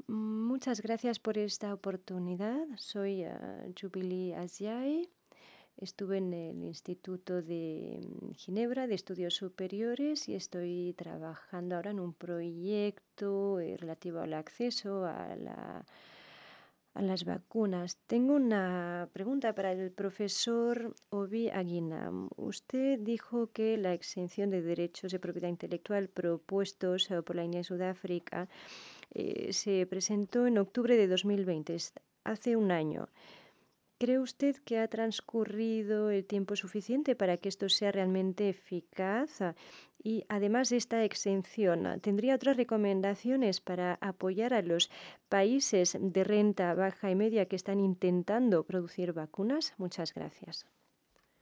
Muchas gracias por esta oportunidad. Soy Jubilee Aziai. Estuve en el Instituto de Ginebra de Estudios Superiores y estoy trabajando ahora en un proyecto relativo al acceso a las vacunas. Tengo una pregunta para el profesor Obi Aguinam. Usted dijo que la exención de derechos de propiedad intelectual propuestos por la India y Sudáfrica se presentó en octubre de 2020, hace un año. ¿Cree usted que ha transcurrido el tiempo suficiente para que esto sea realmente eficaz? Y además de esta exención, ¿tendría otras recomendaciones para apoyar a los países de renta baja y media que están intentando producir vacunas? Muchas gracias.